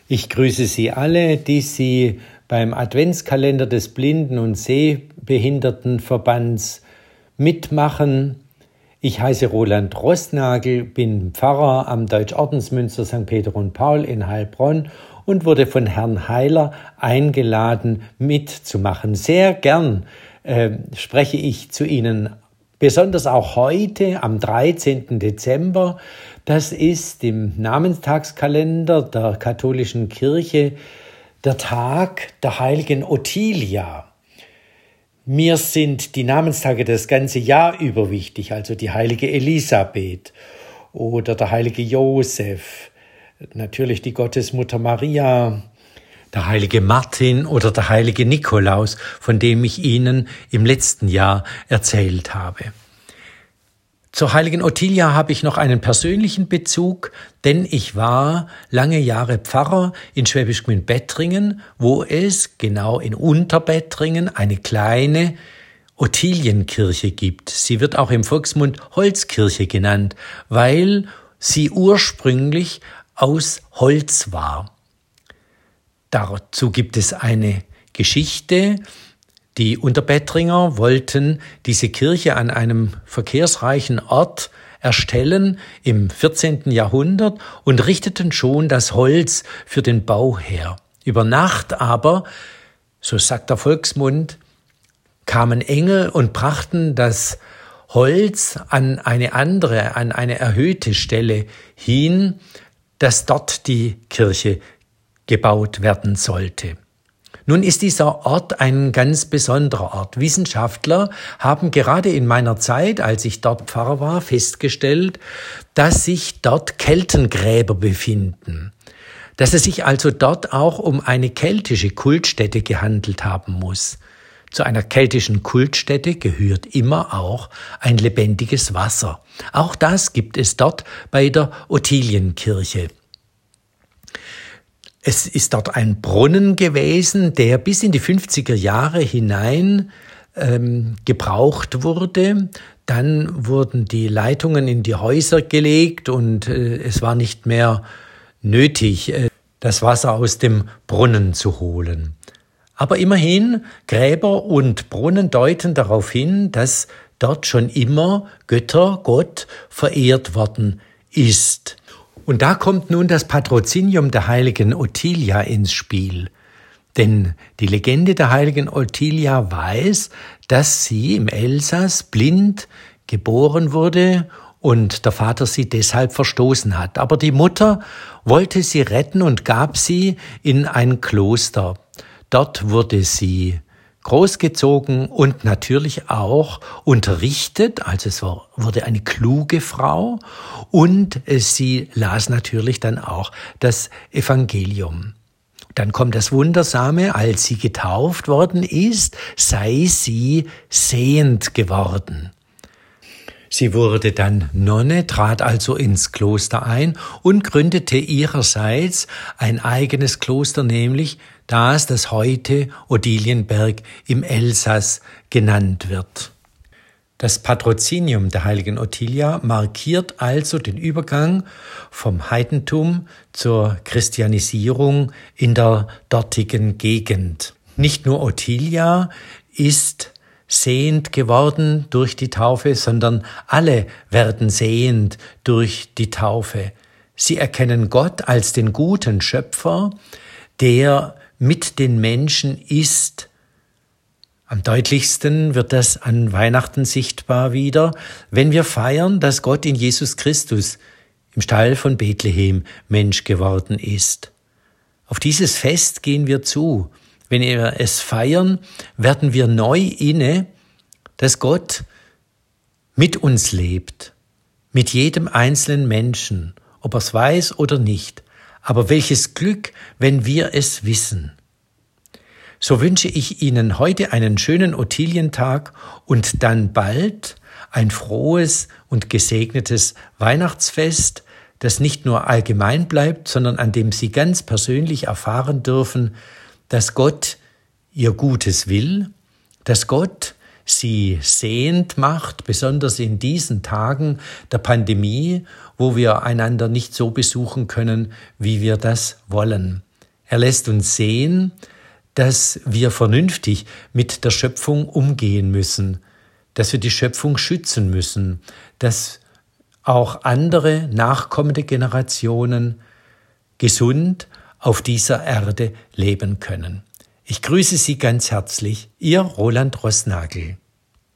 Ich grüße Sie alle, die Sie beim Adventskalender des Blinden- und Sehbehindertenverbands mitmachen. Ich heiße Roland Rostnagel, bin Pfarrer am Deutschordensmünster St. Peter und Paul in Heilbronn und wurde von Herrn Heiler eingeladen, mitzumachen. Sehr gern spreche ich zu Ihnen, besonders auch heute am 13. Dezember. Das ist im Namenstagskalender der katholischen Kirche der Tag der heiligen Ottilia. Mir sind die Namenstage das ganze Jahr über wichtig, also die heilige Elisabeth oder der heilige Josef, natürlich die Gottesmutter Maria, der heilige Martin oder der heilige Nikolaus, von dem ich Ihnen im letzten Jahr erzählt habe. Zur heiligen Ottilia habe ich noch einen persönlichen Bezug, denn ich war lange Jahre Pfarrer in Schwäbisch Gmünd-Bettringen, wo es genau in Unterbettringen eine kleine Ottilienkirche gibt. Sie wird auch im Volksmund Holzkirche genannt, weil sie ursprünglich aus Holz war. Dazu gibt es eine Geschichte. Die Unterbettringer wollten diese Kirche an einem verkehrsreichen Ort erstellen im 14. Jahrhundert und richteten schon das Holz für den Bau her. Über Nacht aber, so sagt der Volksmund, kamen Engel und brachten das Holz an eine erhöhte Stelle hin, dass dort die Kirche gebaut werden sollte. Nun ist dieser Ort ein ganz besonderer Ort. Wissenschaftler haben gerade in meiner Zeit, als ich dort Pfarrer war, festgestellt, dass sich dort Keltengräber befinden. Dass es sich also dort auch um eine keltische Kultstätte gehandelt haben muss. Zu einer keltischen Kultstätte gehört immer auch ein lebendiges Wasser. Auch das gibt es dort bei der Ottilienkirche. Es ist dort ein Brunnen gewesen, der bis in die 50er Jahre hinein gebraucht wurde. Dann wurden die Leitungen in die Häuser gelegt und es war nicht mehr nötig, das Wasser aus dem Brunnen zu holen. Aber immerhin, Gräber und Brunnen deuten darauf hin, dass dort schon immer Gott verehrt worden ist. Und da kommt nun das Patrozinium der heiligen Ottilia ins Spiel. Denn die Legende der heiligen Ottilia weiß, dass sie im Elsass blind geboren wurde und der Vater sie deshalb verstoßen hat. Aber die Mutter wollte sie retten und gab sie in ein Kloster. Dort wurde sie großgezogen und natürlich auch unterrichtet, also es wurde eine kluge Frau und sie las natürlich dann auch das Evangelium. Dann kommt das Wundersame, als sie getauft worden ist, sei sie sehend geworden. Sie wurde dann Nonne, trat also ins Kloster ein und gründete ihrerseits ein eigenes Kloster, nämlich das heute Ottilienberg im Elsass genannt wird. Das Patrozinium der heiligen Ottilia markiert also den Übergang vom Heidentum zur Christianisierung in der dortigen Gegend. Nicht nur Ottilia ist sehend geworden durch die Taufe, sondern alle werden sehend durch die Taufe. Sie erkennen Gott als den guten Schöpfer, der mit den Menschen ist. Am deutlichsten wird das an Weihnachten sichtbar wieder, wenn wir feiern, dass Gott in Jesus Christus im Stall von Bethlehem Mensch geworden ist. Auf dieses Fest gehen wir zu. Wenn wir es feiern, werden wir neu inne, dass Gott mit uns lebt, mit jedem einzelnen Menschen, ob er es weiß oder nicht. Aber welches Glück, wenn wir es wissen. So wünsche ich Ihnen heute einen schönen Ottilientag und dann bald ein frohes und gesegnetes Weihnachtsfest, das nicht nur allgemein bleibt, sondern an dem Sie ganz persönlich erfahren dürfen, dass Gott Ihr Gutes will, dass Gott Sie sehend macht, besonders in diesen Tagen der Pandemie, wo wir einander nicht so besuchen können, wie wir das wollen. Er lässt uns sehen, dass wir vernünftig mit der Schöpfung umgehen müssen, dass wir die Schöpfung schützen müssen, dass auch andere nachkommende Generationen gesund auf dieser Erde leben können. Ich grüße Sie ganz herzlich, Ihr Roland Roßnagel.